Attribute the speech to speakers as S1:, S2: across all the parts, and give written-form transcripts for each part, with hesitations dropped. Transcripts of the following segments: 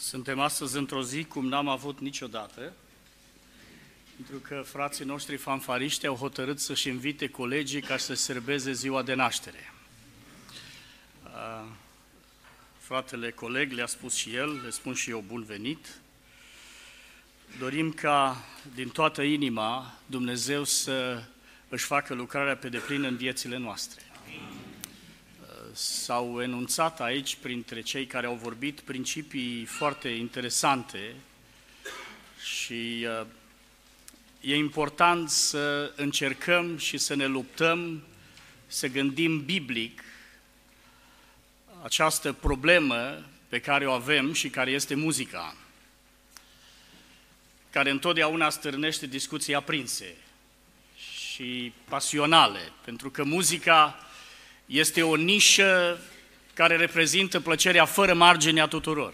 S1: Suntem astăzi într-o zi cum n-am avut niciodată, pentru că frații noștri fanfariști au hotărât să-și invite colegii ca să serbeze ziua de naștere. Fratele coleg le-a spus și el, le spun și eu bun venit. Dorim ca din toată inima Dumnezeu să își facă lucrarea pe deplin în viețile noastre. S-au enunțat aici, printre cei care au vorbit, principii foarte interesante și e important să încercăm și să ne luptăm, să gândim biblic această problemă pe care o avem și care este muzica, care întotdeauna stârnește discuții aprinse și pasionale, pentru că muzica este o nișă care reprezintă plăcerea fără margine a tuturor.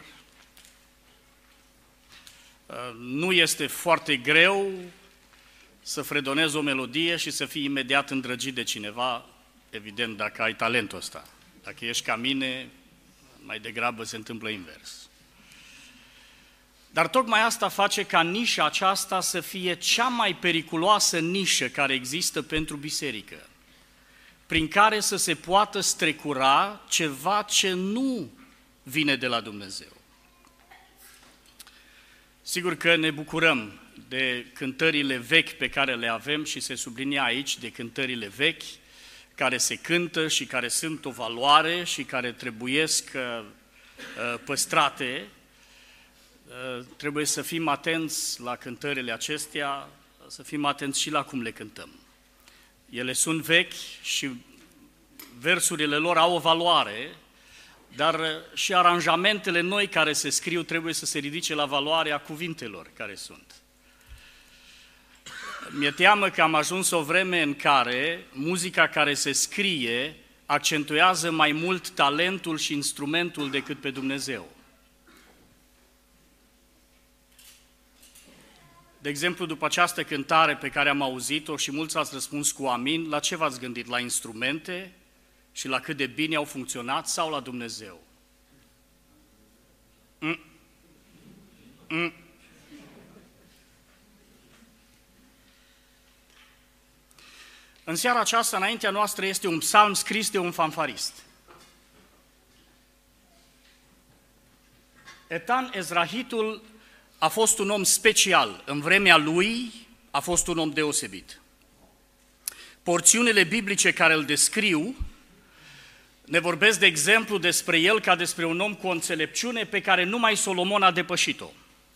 S1: Nu este foarte greu să fredonezi o melodie și să fii imediat îndrăgit de cineva, evident, dacă ai talentul ăsta. Dacă ești ca mine, mai degrabă se întâmplă invers. Dar tocmai asta face ca nișa aceasta să fie cea mai periculoasă nișă care există pentru biserică, prin care să se poată strecura ceva ce nu vine de la Dumnezeu. Sigur că ne bucurăm de cântările vechi pe care le avem și se sublinia aici de cântările vechi, care se cântă și care sunt o valoare și care trebuiesc păstrate. Trebuie să fim atenți la cântările acestea, să fim atenți și la cum le cântăm. Ele sunt vechi și versurile lor au o valoare, dar și aranjamentele noi care se scriu trebuie să se ridice la valoarea cuvintelor care sunt. Mi-e teamă că am ajuns o vreme în care muzica care se scrie accentuează mai mult talentul și instrumentul decât pe Dumnezeu. De exemplu, după această cântare pe care am auzit-o și mulți ați răspuns cu amin, la ce v-ați gândit? La instrumente și la cât de bine au funcționat sau la Dumnezeu? În seara aceasta, înaintea noastră, este un psalm scris de un fanfarist. Etan Ezrahitul a fost un om special. În vremea lui a fost un om deosebit. Porțiunile biblice care îl descriu ne vorbesc, de exemplu, despre el ca despre un om cu o înțelepciune pe care numai Solomon a depășit-o.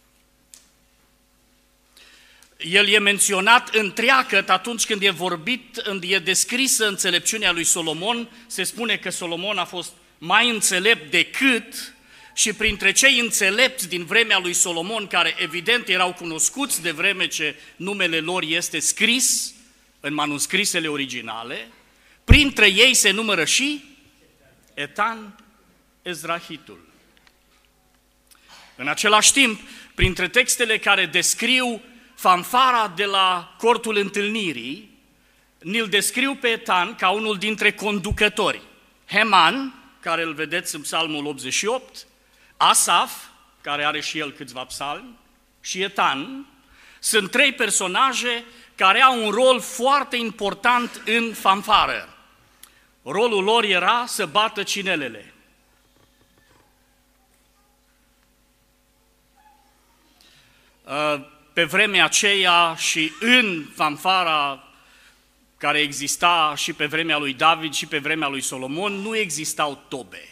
S1: El e menționat întreagăt atunci când e descrisă înțelepciunea lui Solomon, se spune că Solomon a fost mai înțelept decât și printre cei înțelepți din vremea lui Solomon, care evident erau cunoscuți de vreme ce numele lor este scris în manuscrisele originale, printre ei se numără și Etan Ezrahitul. În același timp, printre textele care descriu fanfara de la cortul întâlnirii, ni-l descriu pe Etan ca unul dintre conducători. Heman, care îl vedeți în psalmul 88, Asaf, care are și el câțiva psalmi, și Etan, sunt trei personaje care au un rol foarte important în fanfară. Rolul lor era să bată cinelele. Pe vremea aceea și în fanfara care exista și pe vremea lui David și pe vremea lui Solomon, nu existau tobe.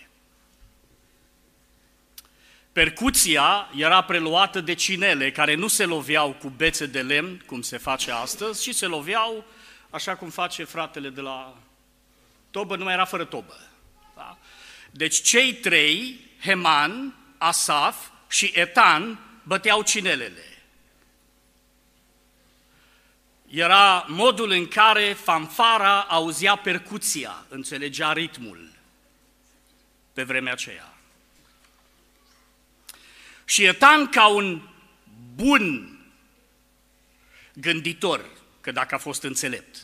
S1: Percuția era preluată de cinele, care nu se loveau cu bețe de lemn, cum se face astăzi, ci se loveau așa cum face fratele de la tobă, nu mai era fără tobă. Da? Deci cei trei, Heman, Asaf și Etan, băteau cinelele. Era modul în care fanfara auzea percuția, înțelegea ritmul pe vremea aceea. Și Etan, ca un bun gânditor, că dacă a fost înțelept,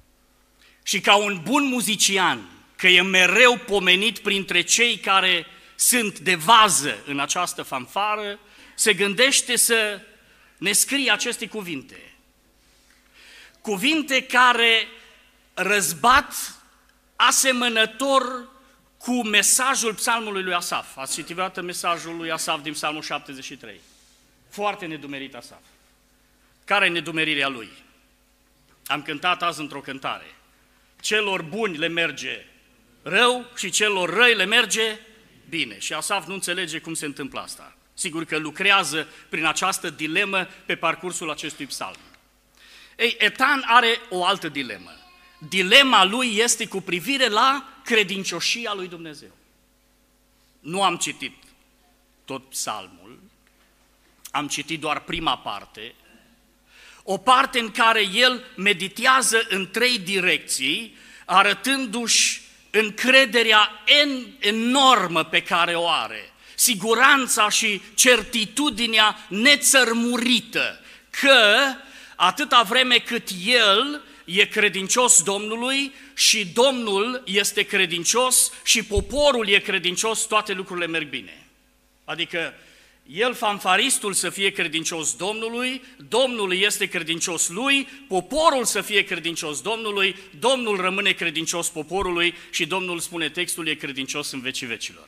S1: și ca un bun muzician, că e mereu pomenit printre cei care sunt de vază în această fanfară, se gândește să ne scrie aceste cuvinte. Cuvinte care răzbat asemănător cu mesajul psalmului lui Asaf. Ați citit vreodată mesajul lui Asaf din psalmul 73? Foarte nedumerit Asaf. Care e nedumerirea lui? Am cântat azi într-o cântare. Celor buni le merge rău și celor răi le merge bine. Și Asaf nu înțelege cum se întâmplă asta. Sigur că lucrează prin această dilemă pe parcursul acestui psalm. Ei, Etan are o altă dilemă. Dilema lui este cu privire la credincioșia lui Dumnezeu. Nu am citit tot psalmul, am citit doar prima parte, o parte în care el meditează în 3 direcții, arătându-și încrederea enormă pe care o are, siguranța și certitudinea nețărmurită că atâta vreme cât el e credincios Domnului și Domnul este credincios și poporul e credincios, toate lucrurile merg bine. Adică el, fanfaristul, să fie credincios Domnului, Domnul este credincios lui, poporul să fie credincios Domnului, Domnul rămâne credincios poporului și Domnul, spune textul, e credincios în vecii vecilor.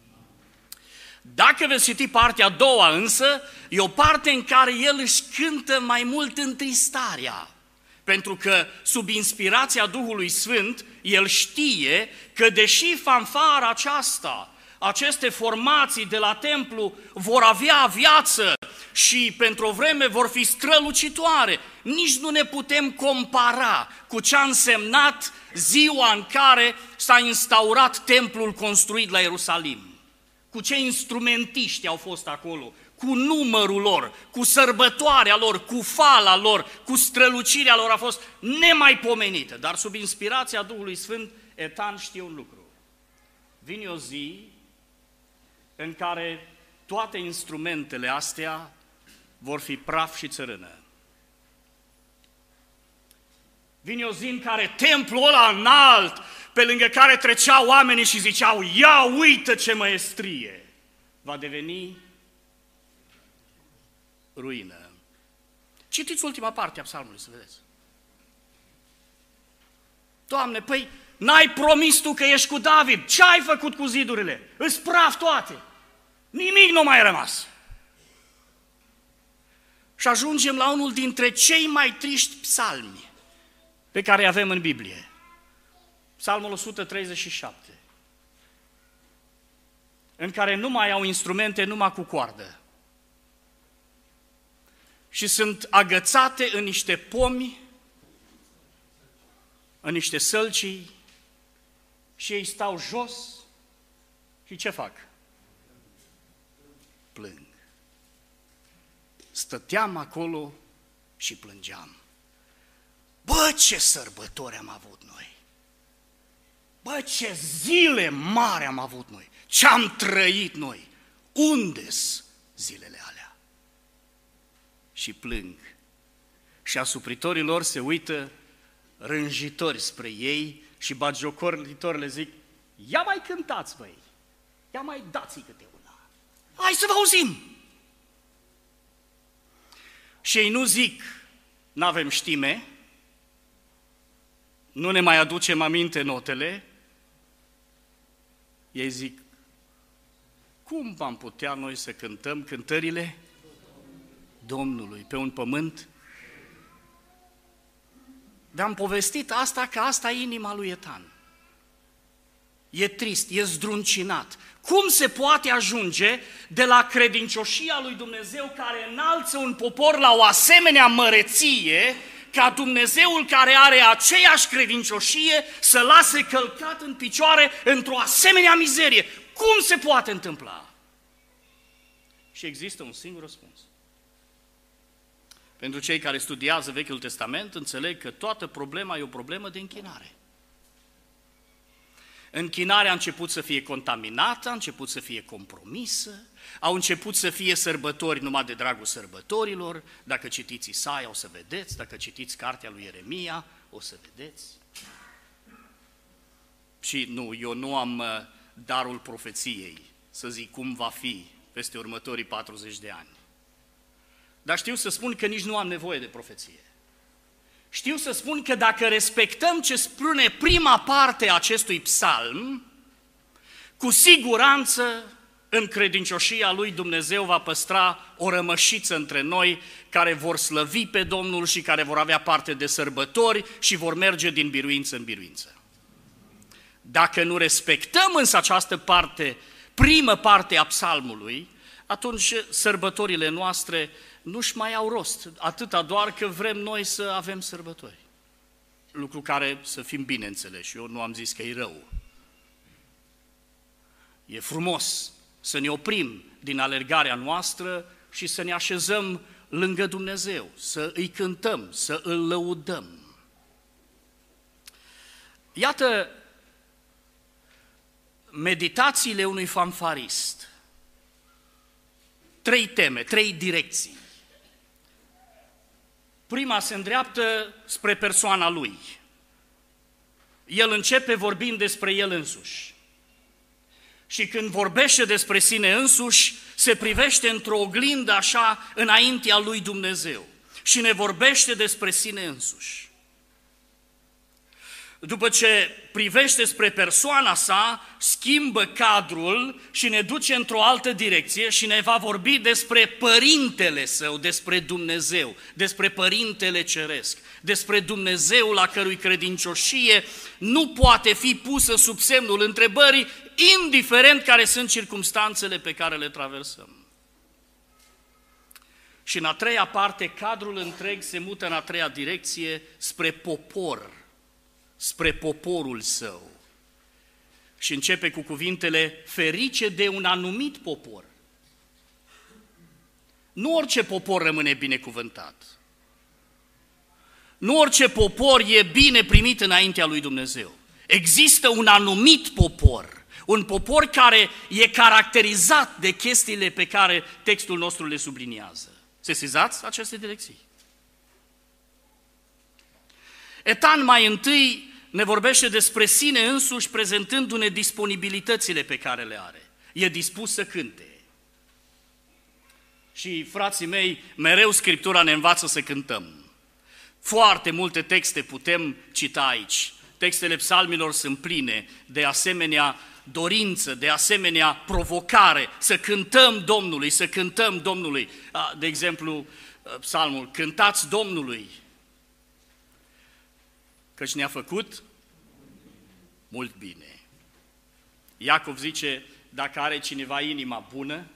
S1: Dacă veți citi partea a doua însă, e o parte în care el își cântă mai mult întristarea. Pentru că sub inspirația Duhului Sfânt, el știe că deși fanfara aceasta, aceste formații de la templu vor avea viață și pentru o vreme vor fi strălucitoare, nici nu ne putem compara cu ce a însemnat ziua în care s-a instaurat templul construit la Ierusalim. Cu ce instrumentiști au fost acolo, cu numărul lor, cu sărbătoarea lor, cu fala lor, cu strălucirea lor a fost nemaipomenită. Dar sub inspirația Duhului Sfânt, Etan știe un lucru. Vine o zi în care toate instrumentele astea vor fi praf și țărână. Vine o zi în care templul ăla înalt, pe lângă care treceau oamenii și ziceau, ia uită ce măestrie, va deveni ruină. Citiți ultima parte a psalmului să vedeți. Doamne, păi n-ai promis tu că ești cu David, ce ai făcut cu zidurile? Îți praf toate, nimic nu mai rămas. Și ajungem la unul dintre cei mai triști psalmi pe care îi avem în Biblie. Psalmul 137, în care nu mai au instrumente, numai cu coardă. Și sunt agățate în niște pomi, în niște sălcii, și ei stau jos și ce fac? Plâng. Stăteam acolo și plângeam. Bă, ce sărbători am avut noi! Bă, ce zile mari am avut noi! Ce-am trăit noi! Unde-s zilele alea? Și plâng. Și asupritorii lor se uită rânjitori spre ei și batjocoritor le zic, ia mai cântați, băi! Ia mai dați-i câte una! Hai să vă auzim! Și ei nu zic, n-avem știme, nu ne mai aducem aminte notele, ei zic, cum am putea noi să cântăm cântările Domnului pe un pământ? Dar-am povestit asta că asta e inima lui Etan. E trist, e zdruncinat. Cum se poate ajunge de la credincioșia lui Dumnezeu care înalță un popor la o asemenea măreție, ca Dumnezeul care are aceeași credincioșie să lase călcat în picioare într-o asemenea mizerie? Cum se poate întâmpla? Și există un singur răspuns. Pentru cei care studiază Vechiul Testament, înțeleg că toată problema e o problemă de închinare. Închinarea a început să fie contaminată, a început să fie compromisă, au început să fie sărbători numai de dragul sărbătorilor. Dacă citiți Isaia o să vedeți, dacă citiți cartea lui Ieremia o să vedeți. Și nu, eu nu am darul profeției, să zic cum va fi peste următorii 40 de ani. Dar știu să spun că nici nu am nevoie de profeție. Știu să spun că dacă respectăm ce spune prima parte a acestui psalm, cu siguranță în credincioșia lui Dumnezeu va păstra o rămășiță între noi care vor slăvi pe Domnul și care vor avea parte de sărbători și vor merge din biruință în biruință. Dacă nu respectăm însă această parte, primă parte a psalmului, atunci sărbătorile noastre nu-și mai au rost, atâta doar că vrem noi să avem sărbători. Lucru care, să fim bine înțeleși, eu nu am zis că e rău. E frumos să ne oprim din alergarea noastră și să ne așezăm lângă Dumnezeu, să îi cântăm, să îl lăudăm. Iată meditațiile unui fanfarist. 3 teme, 3 direcții. Prima se îndreaptă spre persoana lui. El începe vorbind despre el însuși. Și când vorbește despre sine însuși, se privește într-o oglindă așa înaintea lui Dumnezeu și ne vorbește despre sine însuși. După ce privește spre persoana sa, schimbă cadrul și ne duce într-o altă direcție și ne va vorbi despre Părintele Său, despre Dumnezeu, despre Părintele Ceresc, despre Dumnezeu la cărui credincioșie nu poate fi pusă sub semnul întrebării, indiferent care sunt circumstanțele pe care le traversăm. Și în a treia parte, cadrul întreg se mută în a treia direcție spre popor, spre poporul său. Și începe cu cuvintele ferice de un anumit popor. Nu orice popor rămâne binecuvântat. Nu orice popor e bine primit înaintea lui Dumnezeu. Există un anumit popor, un popor care e caracterizat de chestiile pe care textul nostru le subliniază. Sesizați aceste direcții? Etan mai întâi ne vorbește despre sine însuși, prezentându-ne disponibilitățile pe care le are. E dispus să cânte. Și, frații mei, mereu Scriptura ne învață să cântăm. Foarte multe texte putem cita aici. Textele psalmilor sunt pline de asemenea dorință, de asemenea provocare, să cântăm Domnului, să cântăm Domnului. De exemplu, psalmul, cântați Domnului, căci ne-a făcut mult bine. Iacov zice, dacă are cineva inima bună,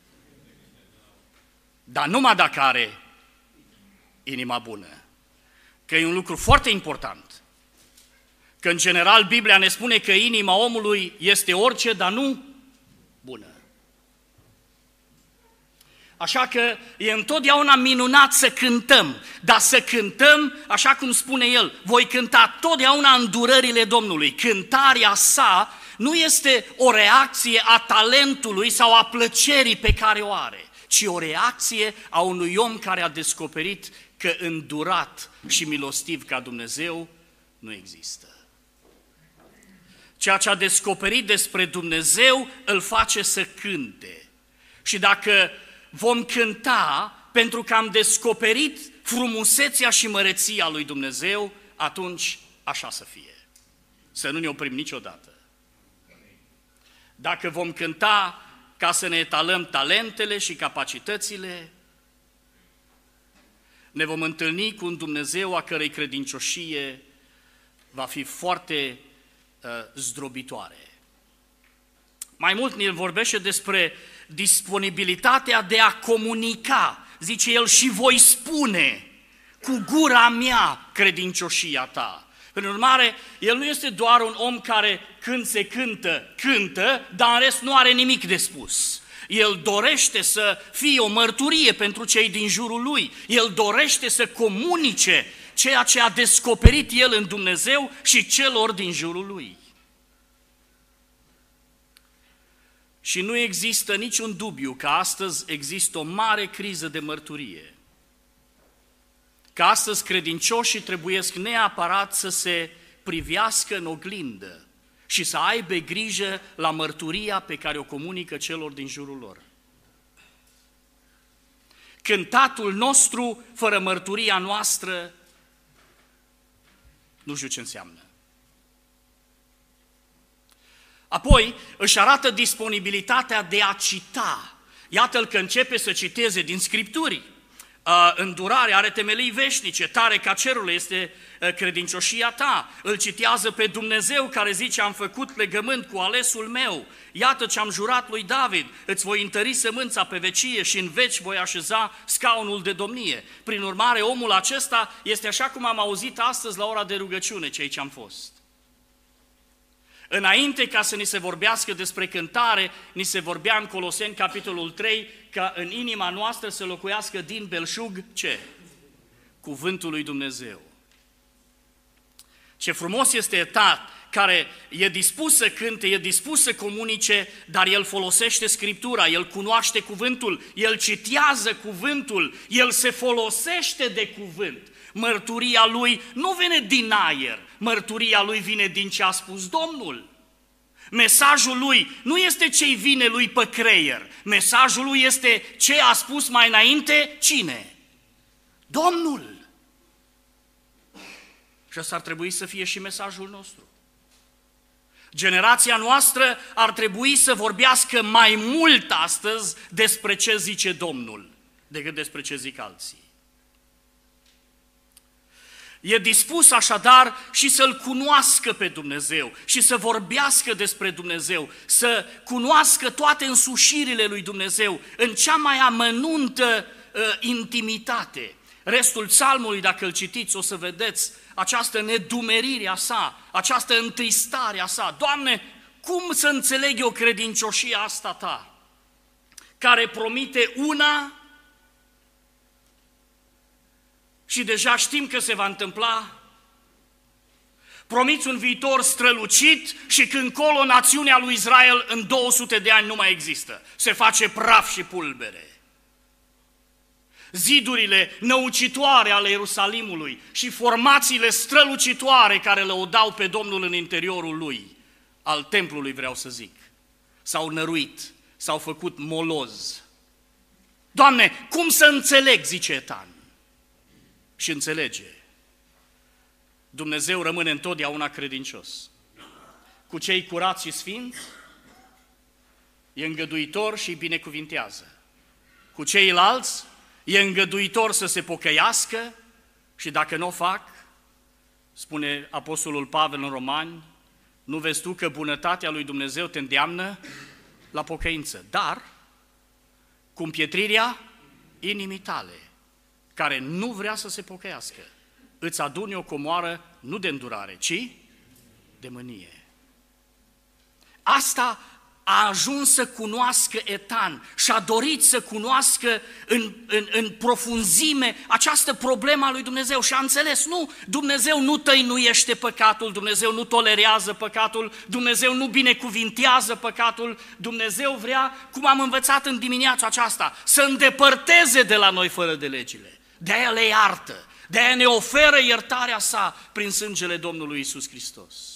S1: dar numai dacă are inima bună, că e un lucru foarte important, că în general Biblia ne spune că inima omului este orice, dar nu bună. Așa că e întotdeauna minunat să cântăm, dar să cântăm, așa cum spune el, voi cânta totdeauna îndurările Domnului. Cântarea sa nu este o reacție a talentului sau a plăcerii pe care o are, ci o reacție a unui om care a descoperit că îndurat și milostiv ca Dumnezeu nu există. Ceea ce a descoperit despre Dumnezeu îl face să cânte. Și dacă vom cânta pentru că am descoperit frumusețea și măreția lui Dumnezeu, atunci așa să fie. Să nu ne oprim niciodată. Dacă vom cânta ca să ne etalăm talentele și capacitățile, ne vom întâlni cu un Dumnezeu a cărei credincioșie va fi foarte zdrobitoare. Mai mult ne vorbește despre disponibilitatea de a comunica. Zice el, și voi spune cu gura mea credincioșia ta. Prin urmare, el nu este doar un om care când se cântă, dar în rest nu are nimic de spus. El dorește să fie o mărturie pentru cei din jurul lui. El dorește să comunice ceea ce a descoperit el în Dumnezeu și celor din jurul lui. Și nu există niciun dubiu că astăzi există o mare criză de mărturie. Că astăzi credincioșii trebuiesc neapărat să se privească în oglindă și să aibă grijă la mărturia pe care o comunică celor din jurul lor. Cântatul nostru, fără mărturia noastră, nu știu ce înseamnă. Apoi își arată disponibilitatea de a cita. Iată-l că începe să citeze din Scripturi. Îndurarea are temelii veșnice, tare ca cerul este credincioșia ta. Îl citează pe Dumnezeu care zice, am făcut legământ cu alesul meu. Iată ce am jurat lui David, îți voi întări sămânța pe vecie și în veci voi așeza scaunul de domnie. Prin urmare, omul acesta este așa cum am auzit astăzi la ora de rugăciune, cei ce am fost. Înainte ca să ni se vorbească despre cântare, ni se vorbea în Coloseni, capitolul 3, ca în inima noastră să locuiască din belșug, ce? Cuvântul lui Dumnezeu. Ce frumos este Etan, care e dispus să cânte, e dispus să comunice, dar el folosește Scriptura, el cunoaște cuvântul, el citează cuvântul, el se folosește de cuvânt. Mărturia lui nu vine din aer, mărturia lui vine din ce a spus Domnul. Mesajul lui nu este ce-i vine lui pe creier, mesajul lui este ce a spus mai înainte cine? Domnul. Și ăsta ar trebui să fie și mesajul nostru. Generația noastră ar trebui să vorbească mai mult astăzi despre ce zice Domnul, decât despre ce zic alții. E dispus așadar și să-L cunoască pe Dumnezeu și să vorbească despre Dumnezeu, să cunoască toate însușirile lui Dumnezeu în cea mai amănuntă intimitate. Restul psalmului, dacă îl citiți, o să vedeți această nedumerire a sa, această întristare a sa. Doamne, cum să înțeleg eu credincioșia asta ta, care promite una și deja știm că se va întâmpla? Promiți un viitor strălucit și când colo națiunea lui Israel în 200 de ani nu mai există. Se face praf și pulbere. Zidurile năucitoare ale Ierusalimului și formațiile strălucitoare care lăudau pe Domnul în interiorul lui, al templului vreau să zic, s-au năruit, s-au făcut moloz. Doamne, cum să înțeleg, zice Etan. Și înțelege. Dumnezeu rămâne întotdeauna credincios. Cu cei curați și sfinți, e îngăduitor și îi binecuvintează. Cu ceilalți, e îngăduitor să se pocăiască și dacă nu o fac, spune Apostolul Pavel în Romani, nu vezi tu că bunătatea lui Dumnezeu te îndeamnă la pocăință, dar cu împietrirea inimii tale, care nu vrea să se pocăiască, îți aduni o comoară nu de îndurare, ci de mânie. Asta a ajuns să cunoască Etan și a dorit să cunoască în profunzime această problemă a lui Dumnezeu și a înțeles, nu, Dumnezeu nu tăinuiește păcatul, Dumnezeu nu tolerează păcatul, Dumnezeu nu binecuvintează păcatul, Dumnezeu vrea, cum am învățat în dimineața aceasta, să îndepărteze de la noi fără de legile. De-aia le iartă, de-aia ne oferă iertarea sa prin sângele Domnului Iisus Hristos.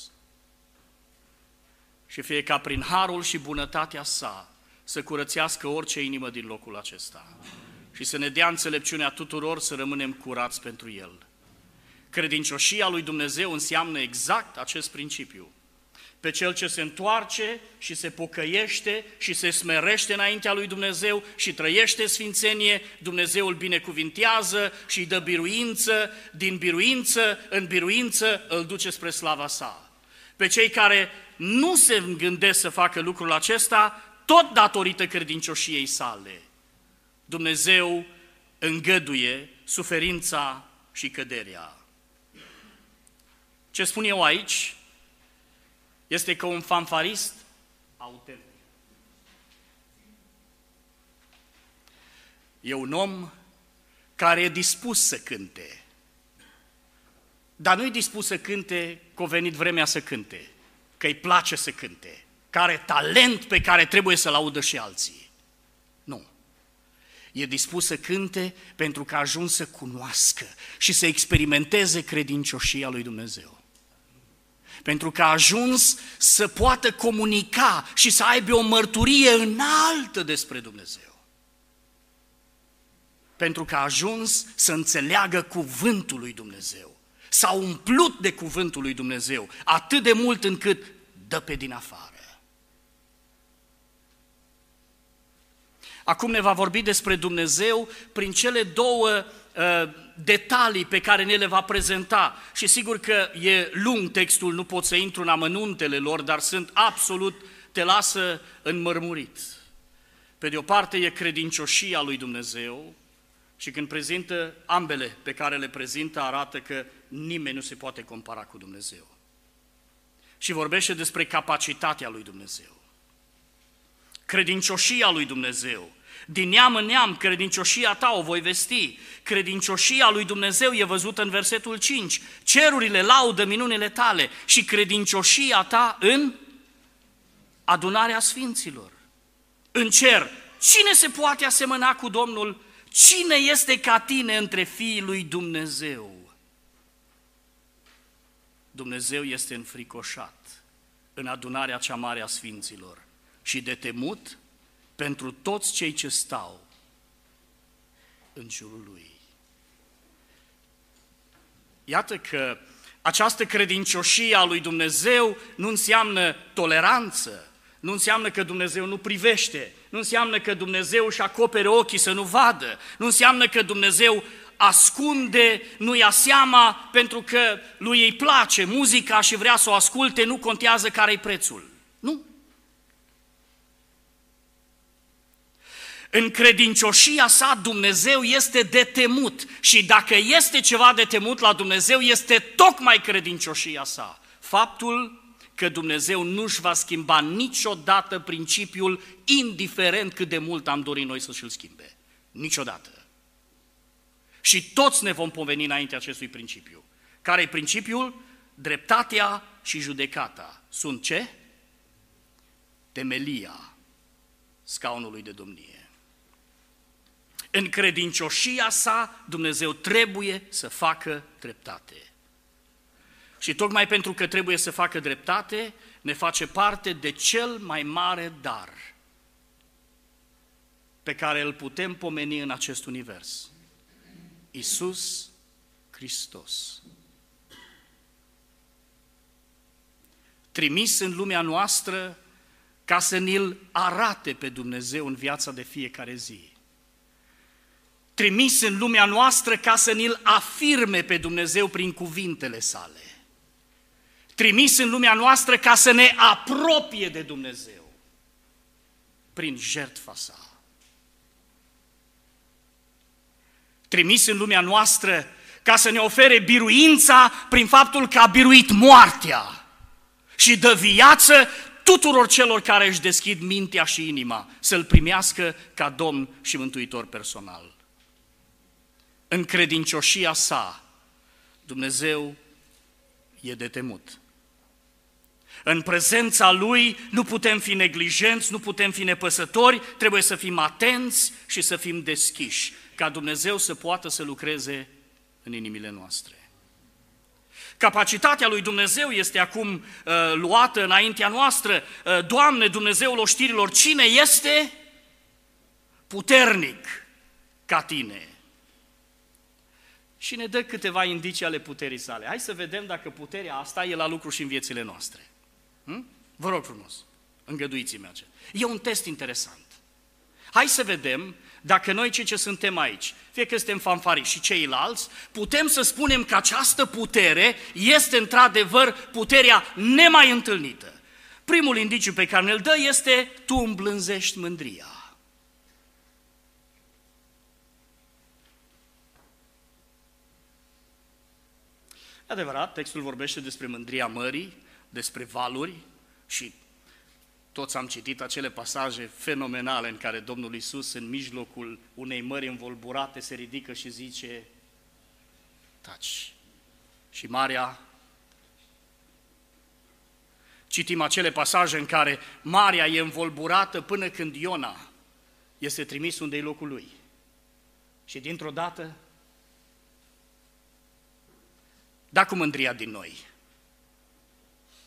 S1: Și fie ca prin harul și bunătatea sa să curățească orice inimă din locul acesta și să ne dea înțelepciunea tuturor să rămânem curați pentru El. Credincioșia lui Dumnezeu înseamnă exact acest principiu. Pe cel ce se întoarce și se pocăiește și se smerește înaintea lui Dumnezeu și trăiește sfințenie, Dumnezeu îl binecuvintează și îi dă biruință, din biruință în biruință îl duce spre slava sa. Pe cei care nu se gândesc să facă lucrul acesta, tot datorită credincioșiei sale, Dumnezeu îngăduie suferința și căderea. Ce spun eu aici este că un fanfarist autentic e un om care e dispus să cânte, dar nu e dispus să cânte că a venit vremea să cânte, că îi place să cânte, că are talent pe care trebuie să-l audă și alții. Nu. E dispus să cânte pentru că a ajuns să cunoască și să experimenteze credincioșia lui Dumnezeu. pentru că a ajuns să poată comunica și să aibă o mărturie înaltă despre Dumnezeu. Pentru că a ajuns să înțeleagă cuvântul lui Dumnezeu. S-a umplut de cuvântul lui Dumnezeu, atât de mult încât dă pe din afară. Acum ne va vorbi despre Dumnezeu prin cele două detalii pe care ne le va prezenta. Și sigur că e lung textul, nu pot să intru în amănuntele lor, dar sunt absolut, te lasă înmărmurit. Pe de o parte e credincioșia lui Dumnezeu și când prezintă ambele pe care le prezintă, arată că nimeni nu se poate compara cu Dumnezeu. Și vorbește despre capacitatea lui Dumnezeu. Credincioșia lui Dumnezeu. Din neam în neam, credincioșia ta o voi vesti. Credincioșia lui Dumnezeu e văzută în versetul 5. Cerurile laudă minunile tale și credincioșia ta în adunarea sfinților. În cer, cine se poate asemăna cu Domnul? Cine este ca tine între fiii lui Dumnezeu? Dumnezeu este înfricoșat în adunarea cea mare a sfinților și de temut pentru toți cei ce stau în jurul lui. Iată că această credincioșie a lui Dumnezeu nu înseamnă toleranță, nu înseamnă că Dumnezeu nu privește, nu înseamnă că Dumnezeu își acopere ochii să nu vadă, nu înseamnă că Dumnezeu ascunde, nu ia seama pentru că lui îi place muzica și vrea să o asculte, nu contează care-i prețul. Nu. În credincioșia sa Dumnezeu este de temut și dacă este ceva de temut la Dumnezeu este tocmai credincioșia sa. Faptul că Dumnezeu nu-și va schimba niciodată principiul, indiferent cât de mult am dorit noi să-și-l schimbe. Niciodată. Și toți ne vom poveni înainte acestui principiu. Care e principiul? Dreptatea și judecata. Sunt ce? Temelia scaunului de domnie. În credincioșia sa, Dumnezeu trebuie să facă dreptate. Și tocmai pentru că trebuie să facă dreptate, ne face parte de cel mai mare dar pe care îl putem pomeni în acest univers. Iisus Hristos. Trimis în lumea noastră ca să ne-l arate pe Dumnezeu în viața de fiecare zi. Trimis în lumea noastră ca să ne-l afirme pe Dumnezeu prin cuvintele sale. Trimis în lumea noastră ca să ne apropie de Dumnezeu prin jertfa sa. Trimis în lumea noastră ca să ne ofere biruința prin faptul că a biruit moartea și dă viață tuturor celor care își deschid mintea și inima să-L primească ca Domn și Mântuitor personal. În credincioșia sa, Dumnezeu e de temut. În prezența Lui nu putem fi neglijenți, nu putem fi nepăsători, trebuie să fim atenți și să fim deschiși, ca Dumnezeu să poată să lucreze în inimile noastre. Capacitatea lui Dumnezeu este acum luată înaintea noastră. Doamne, Dumnezeul oștirilor, cine este puternic ca tine? Și ne dă câteva indicii ale puterii sale. Hai să vedem dacă puterea asta e la lucru și în viețile noastre. Vă rog frumos, îngăduiți-mi acest. E un test interesant. Hai să vedem dacă noi cei ce suntem aici, fie că suntem fanfariști și ceilalți, putem să spunem că această putere este într-adevăr puterea nemai întâlnită. Primul indiciu pe care ne-l dă este: tu îmblânzești mândria. Adevărat, textul vorbește despre mândria mării, despre valuri și toți am citit acele pasaje fenomenale în care Domnul Iisus, în mijlocul unei mări învolburate, se ridică și zice: taci. Și marea. Citim acele pasaje în care marea e învolburată până când Iona este trimis unde e locul lui. Și dintr-o dată, da cu mândria din noi.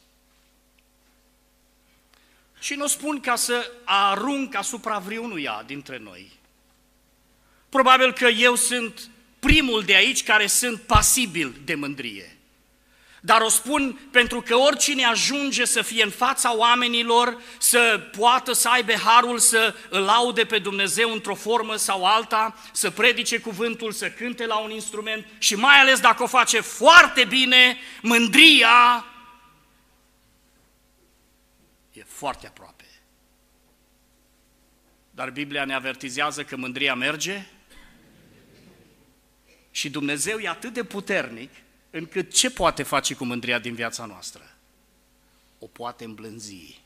S1: Și nu spun ca să arunc asupra vreunuia dintre noi. Probabil că eu sunt primul de aici care sunt pasibil de mândrie. Dar o spun pentru că oricine ajunge să fie în fața oamenilor, să poată să aibă harul să îl laude pe Dumnezeu într-o formă sau alta, să predice cuvântul, să cânte la un instrument și mai ales dacă o face foarte bine, mândria e foarte aproape. Dar Biblia ne avertizează că mândria merge și Dumnezeu e atât de puternic încât ce poate face cu mândria din viața noastră? O poate îmblânzi.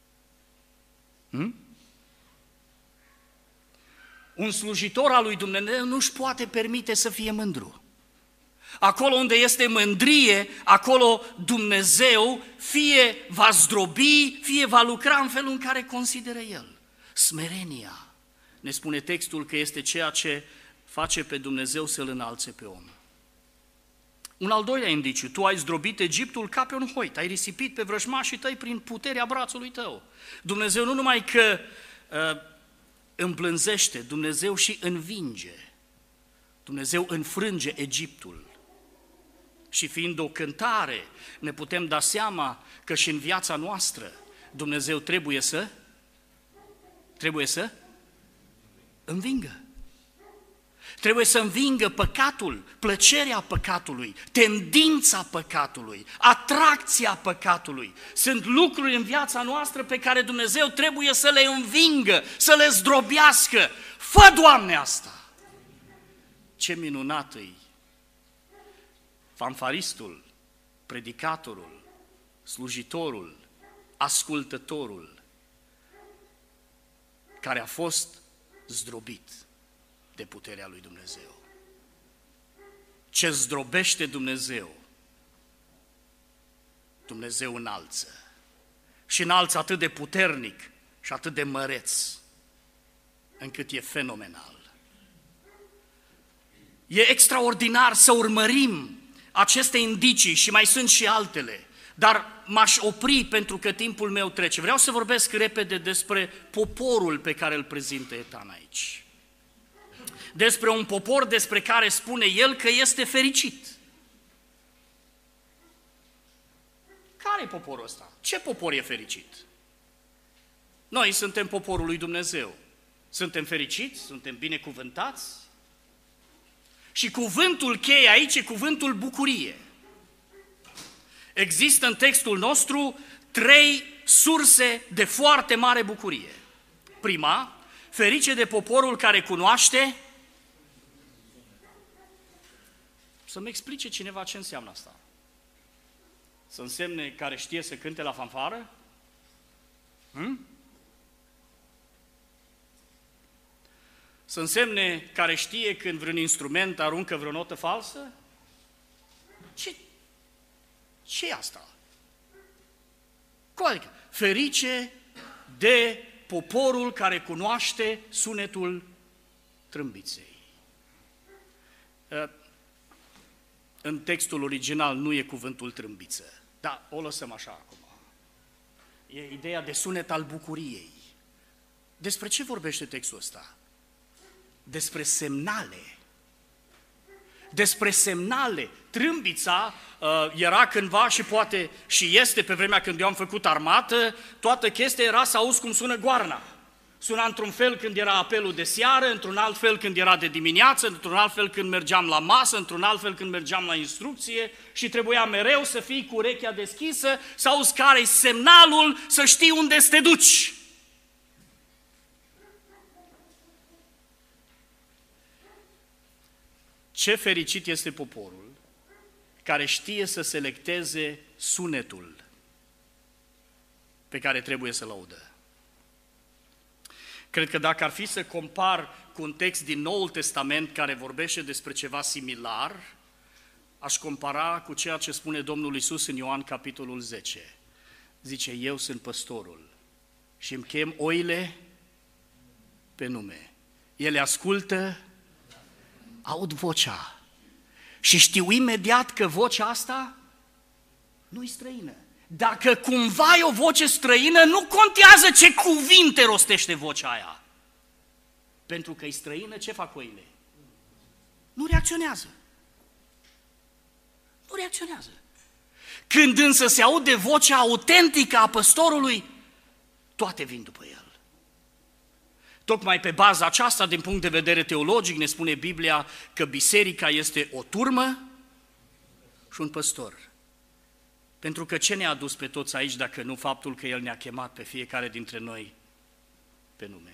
S1: Un slujitor al lui Dumnezeu nu își poate permite să fie mândru. Acolo unde este mândrie, acolo Dumnezeu fie va zdrobi, fie va lucra în felul în care consideră El. Smerenia, ne spune textul că este ceea ce face pe Dumnezeu să-L înalțe pe om. Un al doilea indiciu, tu ai zdrobit Egiptul ca pe un hoit, ai risipit pe vrăjmașii tăi prin puterea brațului tău. Dumnezeu nu numai că îmblânzește, Dumnezeu și învinge. Dumnezeu înfrânge Egiptul. Și fiind o cântare, ne putem da seama că și în viața noastră Dumnezeu trebuie să învingă. Trebuie să învingă păcatul, plăcerea păcatului, tendința păcatului, atracția păcatului. Sunt lucruri în viața noastră pe care Dumnezeu trebuie să le învingă, să le zdrobească. Fă, Doamne, asta! Ce minunat e! Fanfaristul, predicatorul, slujitorul, ascultătorul, care a fost zdrobit de puterea lui Dumnezeu. Ce zdrobește Dumnezeu, Dumnezeu înalță. Și înalță atât de puternic și atât de măreț, încât e fenomenal. E extraordinar să urmărim aceste indicii și mai sunt și altele, dar m-aș opri pentru că timpul meu trece. Vreau să vorbesc repede despre poporul pe care îl prezintă Etan aici. Despre un popor despre care spune el că este fericit. Care e poporul ăsta? Ce popor e fericit? Noi suntem poporul lui Dumnezeu. Suntem fericiți? Suntem binecuvântați? Și cuvântul cheie aici e cuvântul bucurie. Există în textul nostru 3 surse de foarte mare bucurie. Prima, ferice de poporul care cunoaște. Să-mi explice cineva ce înseamnă asta. Să însemne care știe să cânte la fanfară? Să însemne care știe când vreun instrument aruncă vreo notă falsă? Ce e asta? Cum adică? Ferice de poporul care cunoaște sunetul trâmbiței. În textul original nu e cuvântul trâmbiță, dar o lăsăm așa acum. E ideea de sunet al bucuriei. Despre ce vorbește textul ăsta? Despre semnale. Despre semnale. Trâmbița era cândva și poate și este pe vremea când eu am făcut armată, toată chestia era să auzi cum sună goarna. Suna într-un fel când era apelul de seară, într-un alt fel când era de dimineață, într-un alt fel când mergeam la masă, într-un alt fel când mergeam la instrucție și trebuia mereu să fii cu urechea deschisă, să auzi care-i semnalul, să știi unde să te duci. Ce fericit este poporul care știe să selecteze sunetul pe care trebuie să-l audă. Cred că dacă ar fi să compar cu un text din Noul Testament care vorbește despre ceva similar, aș compara cu ceea ce spune Domnul Iisus în Ioan capitolul 10. Zice, eu sunt păstorul și îmi chem oile pe nume. Ele ascultă, aud vocea și știu imediat că vocea asta nu-i străină. Dacă cumva e o voce străină, nu contează ce cuvinte rostește vocea aia. Pentru că e străină, ce fac oile? Nu reacționează. Nu reacționează. Când însă se aude vocea autentică a păstorului, toate vin după el. Tocmai pe baza aceasta, din punct de vedere teologic, ne spune Biblia că biserica este o turmă și un păstor. Pentru că ce ne-a adus pe toți aici dacă nu faptul că El ne-a chemat pe fiecare dintre noi pe nume?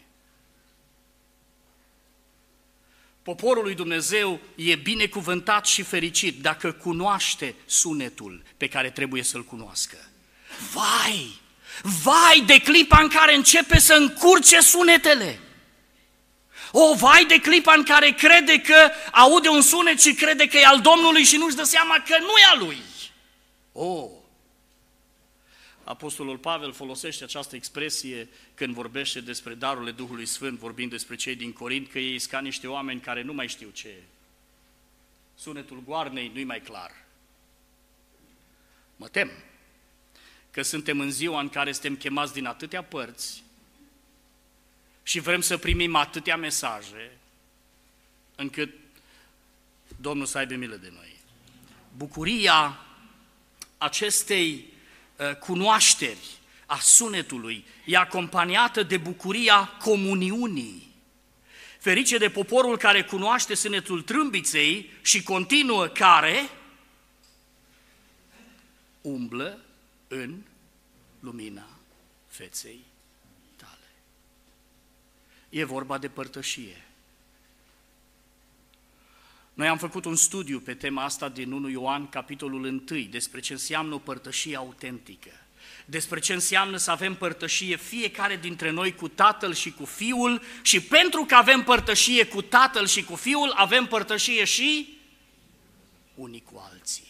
S1: Poporul lui Dumnezeu e binecuvântat și fericit dacă cunoaște sunetul pe care trebuie să-l cunoască. Vai! Vai de clipa în care începe să încurce sunetele! O, vai de clipa în care crede că aude un sunet și crede că e al Domnului și nu-și dă seama că nu e al lui! Oh! Apostolul Pavel folosește această expresie când vorbește despre darurile Duhului Sfânt, vorbind despre cei din Corint, că ei sunt ca niște oameni care nu mai știu ce. Sunetul goarnei nu-i mai clar. Mă tem că suntem în ziua în care suntem chemați din atâtea părți și vrem să primim atâtea mesaje, încât Domnul să aibă milă de noi. Bucuria acestei cunoașteri a sunetului e acompaniată de bucuria comuniunii. Ferice de poporul care cunoaște sunetul trâmbiței și continuă care umblă în lumina feței tale. E vorba de părtășie. Noi am făcut un studiu pe tema asta din 1 Ioan, capitolul 1, despre ce înseamnă o părtășie autentică, despre ce înseamnă să avem părtășie fiecare dintre noi cu Tatăl și cu Fiul și pentru că avem părtășie cu Tatăl și cu Fiul, avem părtășie și unii cu alții.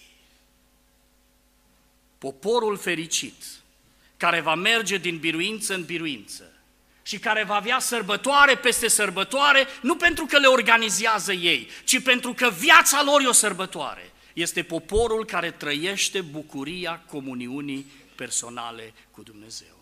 S1: Poporul fericit, care va merge din biruință în biruință și care va avea sărbătoare peste sărbătoare, nu pentru că le organizează ei, ci pentru că viața lor e o sărbătoare. Este poporul care trăiește bucuria comuniunii personale cu Dumnezeu.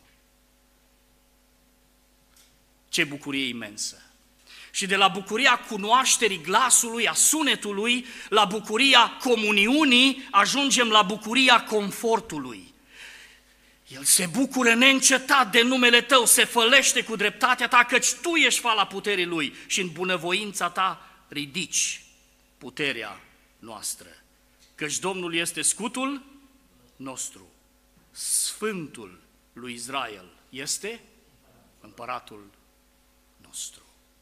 S1: Ce bucurie imensă! Și de la bucuria cunoașterii glasului, a sunetului, la bucuria comuniunii, ajungem la bucuria confortului. El se bucură neîncetat de numele tău, se fălește cu dreptatea ta, căci tu ești fala puterii lui și în bunăvoința ta ridici puterea noastră. Căci Domnul este scutul nostru, Sfântul lui Israel este împăratul nostru.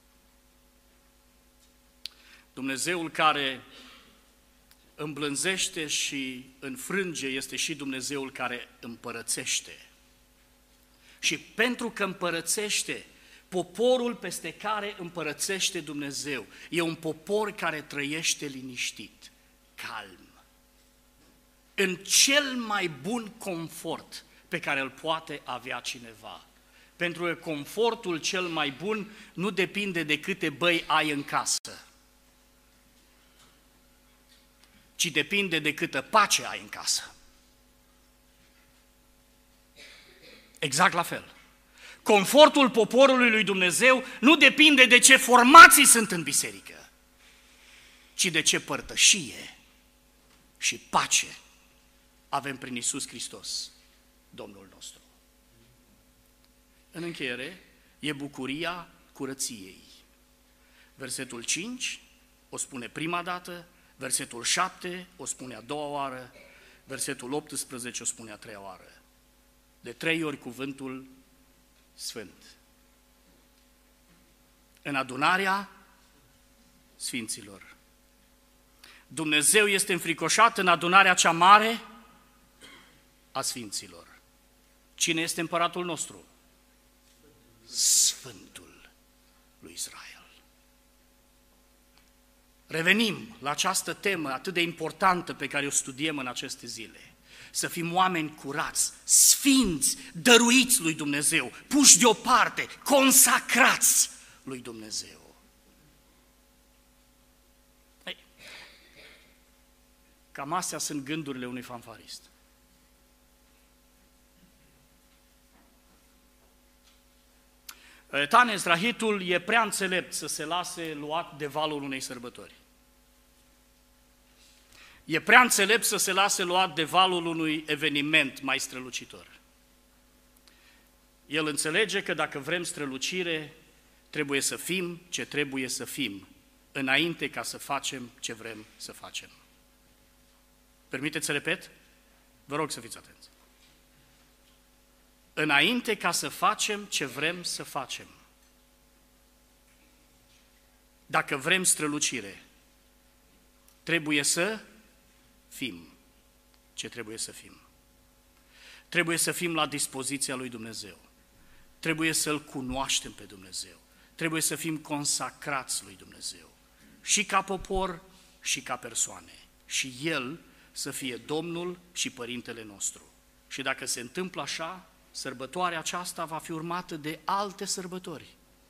S1: Dumnezeul care îmblânzește și înfrânge este și Dumnezeul care împărățește. Și pentru că împărățește, poporul peste care împărățește Dumnezeu e un popor care trăiește liniștit, calm, în cel mai bun confort pe care îl poate avea cineva. Pentru că confortul cel mai bun nu depinde de câte băi ai în casă, ci depinde de câtă pace ai în casă. Exact la fel. Confortul poporului lui Dumnezeu nu depinde de ce formații sunt în biserică, ci de ce părtășie și pace avem prin Iisus Hristos, Domnul nostru. În încheiere, e bucuria curăției. Versetul 5 o spune prima dată, versetul 7 o spune a doua oară, versetul 18 o spune a treia oară. De 3 ori cuvântul Sfânt. În adunarea Sfinților. Dumnezeu este înfricoșat în adunarea cea mare a Sfinților. Cine este împăratul nostru? Sfântul lui Israel. Revenim la această temă atât de importantă pe care o studiem în aceste zile. Să fim oameni curați, sfinți, dăruiți lui Dumnezeu, puși deoparte, consacrați lui Dumnezeu. Cam astea sunt gândurile unui fanfarist. Tanes Rahitul e prea înțelept să se lase luat de valul unei sărbători. E prea înțelept să se lase luat de valul unui eveniment mai strălucitor. El înțelege că dacă vrem strălucire, trebuie să fim ce trebuie să fim, înainte ca să facem ce vrem să facem. Permiteți să repet? Vă rog să fiți atenți. Înainte ca să facem ce vrem să facem. Dacă vrem strălucire, trebuie să fim ce trebuie să fim. Trebuie să fim la dispoziția lui Dumnezeu. Trebuie să-L cunoaștem pe Dumnezeu. Trebuie să fim consacrați lui Dumnezeu. Și ca popor, și ca persoane. Și El să fie Domnul și Părintele nostru. Și dacă se întâmplă așa, sărbătoarea aceasta va fi urmată de alte sărbători.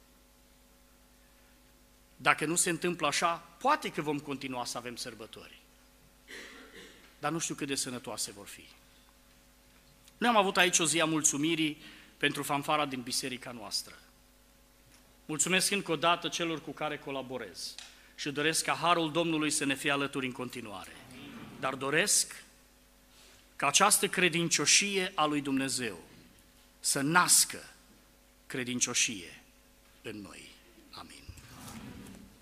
S1: Dacă nu se întâmplă așa, poate că vom continua să avem sărbători. Dar nu știu cât de sănătoase vor fi. Noi am avut aici o zi a mulțumirii pentru fanfara din biserica noastră. Mulțumesc încă o dată celor cu care colaborez și doresc ca harul Domnului să ne fie alături în continuare. Dar doresc ca această credincioșie a lui Dumnezeu să nască credincioșie în noi. Amin.